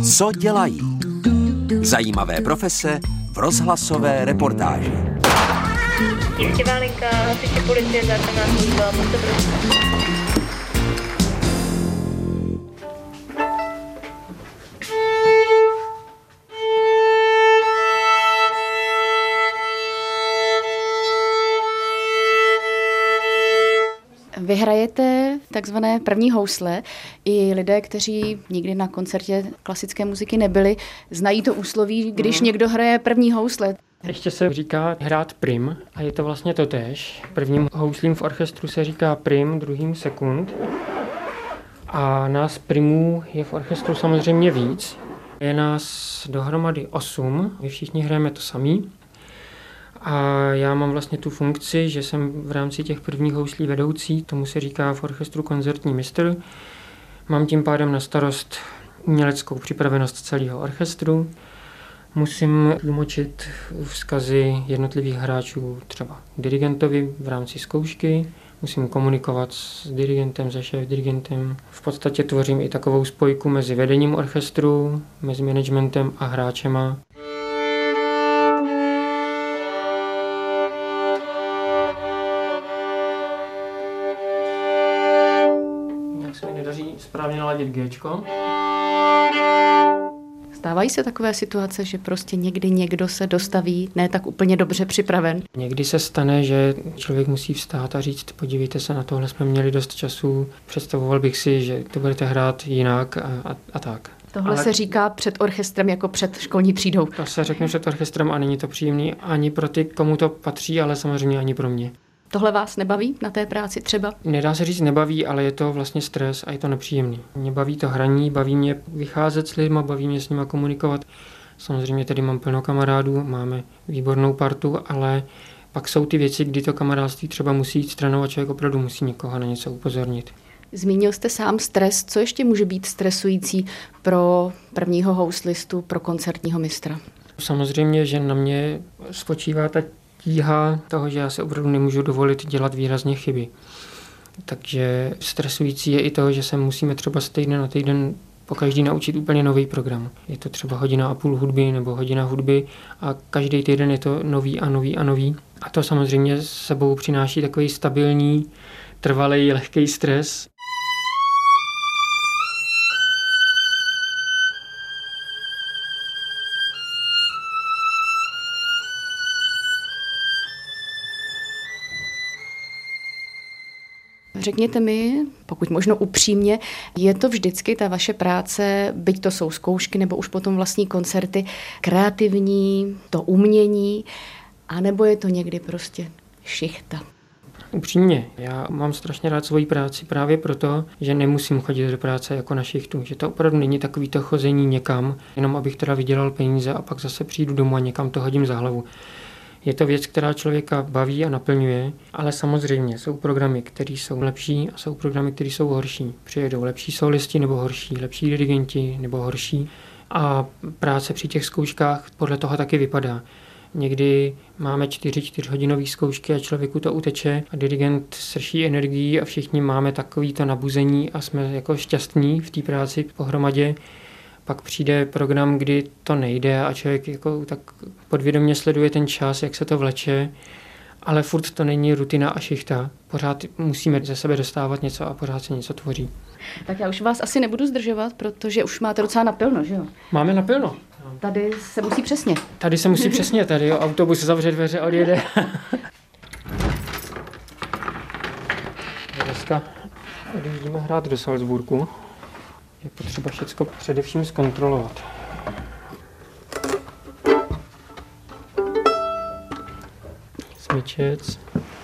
Co dělají? Zajímavé profese v rozhlasové reportáži. Tísňová linka, hasiči policie, záchranná služba, můžete prosím. Vy hrajete takzvané první housle. I lidé, kteří nikdy na koncertě klasické muziky nebyli, znají to úsloví, když někdo hraje první housle. Ještě se říká hrát prim a je to vlastně totéž. Prvním houslím v orchestru se říká prim, druhým sekund. A nás primů je v orchestru samozřejmě víc. Je nás dohromady 8, my všichni hrajeme to samý. A já mám vlastně tu funkci, že jsem v rámci těch prvních houslí vedoucí, tomu se říká v orchestru koncertní mistr. Mám tím pádem na starost uměleckou připravenost celého orchestru. Musím tlumočit vzkazy jednotlivých hráčů třeba dirigentovi v rámci zkoušky. Musím komunikovat s dirigentem, se šéfdirigentem. V podstatě tvořím i takovou spojku mezi vedením orchestru, mezi managementem a hráčema. Jak se mi nedaří správně naladit Gčko. Stávají se takové situace, že prostě někdy někdo se dostaví ne tak úplně dobře připraven? Někdy se stane, že člověk musí vstát a říct, podívejte se, na tohle jsme měli dost času, představoval bych si, že to budete hrát jinak a tak. Tohle se říká před orchestrem jako před školní třídou. To se řekne před orchestrem a není to příjemný ani pro ty, komu to patří, ale samozřejmě ani pro mě. Tohle vás nebaví na té práci třeba? Nedá se říct nebaví, ale je to vlastně stres a je to nepříjemný. Mě baví to hraní, baví mě vycházet s lidma, baví mě s nima komunikovat. Samozřejmě tady mám plno kamarádů, máme výbornou partu, ale pak jsou ty věci, kdy to kamarádství třeba musí jít stranou a člověk opravdu musí někoho na něco upozornit. Zmínil jste sám stres. Co ještě může být stresující pro prvního houslistu, pro koncertního mistra? Samozřejmě, že na mě spočívá ta tíha toho, že já se opravdu nemůžu dovolit dělat výrazně chyby. Takže stresující je i to, že se musíme třeba z týdne na týden pokaždý naučit úplně nový program. Je to třeba 1,5 hodiny hudby nebo hodina hudby a každý týden je to nový a nový a nový. A to samozřejmě s sebou přináší takový stabilní, trvalý, lehký stres. Řekněte mi, pokud možno upřímně, je to vždycky ta vaše práce, byť to jsou zkoušky nebo už potom vlastní koncerty, kreativní, to umění, anebo je to někdy prostě šichta? Upřímně, já mám strašně rád svoji práci právě proto, že nemusím chodit do práce jako na šichtu, že to opravdu není takový to chození někam, jenom abych teda vydělal peníze a pak zase přijdu domů a někam to hodím za hlavu. Je to věc, která člověka baví a naplňuje, ale samozřejmě jsou programy, které jsou lepší a jsou programy, které jsou horší. Přijedou lepší solisti nebo horší, lepší dirigenti nebo horší a práce při těch zkouškách podle toho taky vypadá. Někdy máme 4hodinové zkoušky a člověku to uteče a dirigent srší energií a všichni máme takovýto nabuzení a jsme jako šťastní v té práci pohromadě. Pak přijde program, kdy to nejde a člověk jako tak podvědomě sleduje ten čas, jak se to vleče, ale furt to není rutina a šichta. Pořád musíme ze sebe dostávat něco a pořád se něco tvoří. Tak já už vás asi nebudu zdržovat, protože už máte docela napilno, že jo? Máme napilno. Tady se musí přesně. Tady jo, autobus zavře dveře a odjede. Dneska odjíždíme hrát do Salzburgu. Je potřeba všechno především zkontrolovat. Smyčec.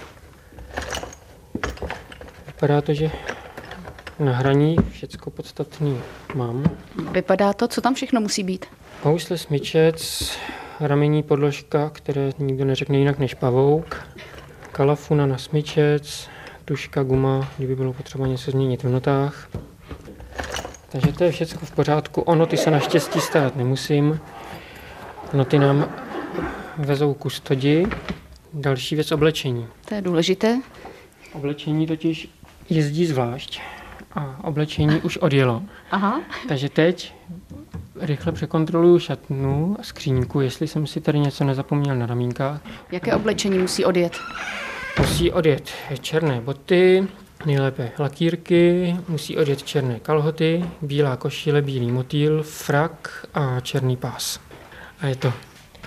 Vypadá to, že na hraní všechno podstatný mám. Vypadá to, co tam všechno musí být? Housle, smyčec, ramenní podložka, které nikdo neřekne jinak než pavouk, kalafuna na smyčec, tuška, guma, kdyby bylo potřeba něco změnit v notách. Takže to je všechno v pořádku. O noty se naštěstí starat nemusím. Noty nám vezou kustodi. Další věc oblečení. To je důležité. Oblečení totiž jezdí zvlášť a oblečení už odjelo. Aha. Takže teď Rychle překontroluju šatnu a skříňku, jestli jsem si tady něco nezapomněl na ramínkách. Jaké oblečení musí odjet? Musí odjet černé boty, nejlépe lakýrky, musí odjet černé kalhoty, bílá košile, bílý motýl, frak a černý pás. A je to.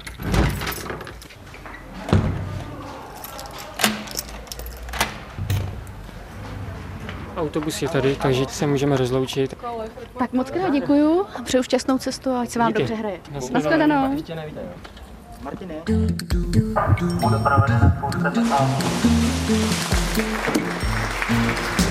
Autobus je tady, takže se můžeme rozloučit. Tak moc krát děkuju a přeju šťastnou cestu a ať se vám Díky. dobře hraje. Nashledanou. Martine. Bude provedena spousta